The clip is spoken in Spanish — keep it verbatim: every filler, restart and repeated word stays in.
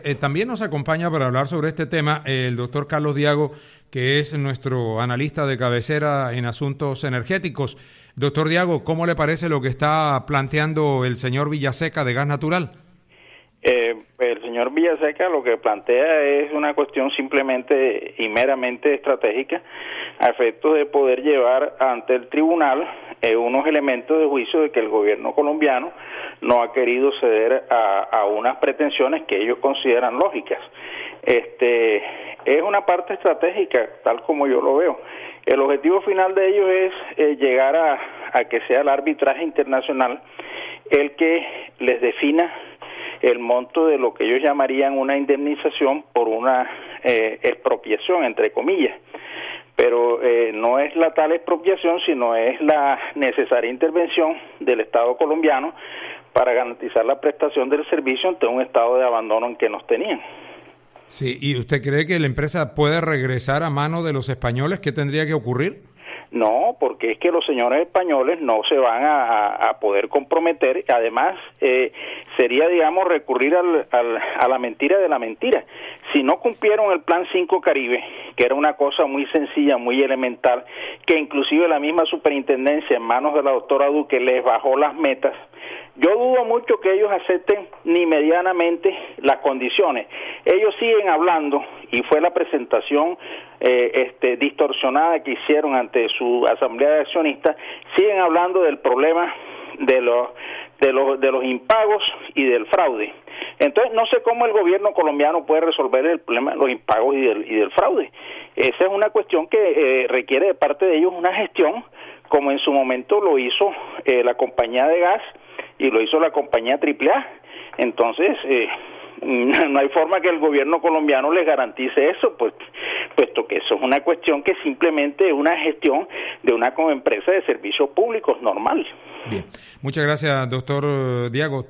Eh, también nos acompaña para hablar sobre este tema el doctor Carlos Diago, que es nuestro analista de cabecera en asuntos energéticos. Doctor Diago, ¿cómo le parece lo que está planteando el señor Villaseca de Gas Natural? Eh, el señor Villaseca lo que plantea es una cuestión simplemente y meramente estratégica a efectos de poder llevar ante el tribunal eh, unos elementos de juicio de que el gobierno colombiano no ha querido ceder a, a unas pretensiones que ellos consideran lógicas. Este es una parte estratégica, tal como yo lo veo. El objetivo final de ellos es eh, llegar a, a que sea el arbitraje internacional el que les defina el monto de lo que ellos llamarían una indemnización por una eh, expropiación, entre comillas. Pero eh, no es la tal expropiación, sino es la necesaria intervención del Estado colombiano para garantizar la prestación del servicio ante un estado de abandono en que nos tenían. Sí, ¿y usted cree que la empresa puede regresar a manos de los españoles? ¿Qué tendría que ocurrir? No, porque es que los señores españoles no se van a, a, a poder comprometer. Además, eh, sería, digamos, recurrir al, al, a la mentira de la mentira. Si no cumplieron el Plan cinco Caribe, que era una cosa muy sencilla, muy elemental, que inclusive la misma superintendencia en manos de la doctora Duque les bajó las metas, yo dudo mucho que ellos acepten ni medianamente las condiciones. Ellos siguen hablando, y fue la presentación eh, este, distorsionada que hicieron ante su asamblea de accionistas, siguen hablando del problema de los, de los, de los impagos y del fraude. Entonces, no sé cómo el gobierno colombiano puede resolver el problema de los impagos y del, y del fraude. Esa es una cuestión que eh, requiere de parte de ellos una gestión, como en su momento lo hizo eh, la compañía de gas y lo hizo la compañía Triple A. Entonces, eh, no hay forma que el gobierno colombiano les garantice eso, pues, puesto que eso es una cuestión que simplemente es una gestión de una empresa de servicios públicos normal. Bien, muchas gracias, doctor Diago.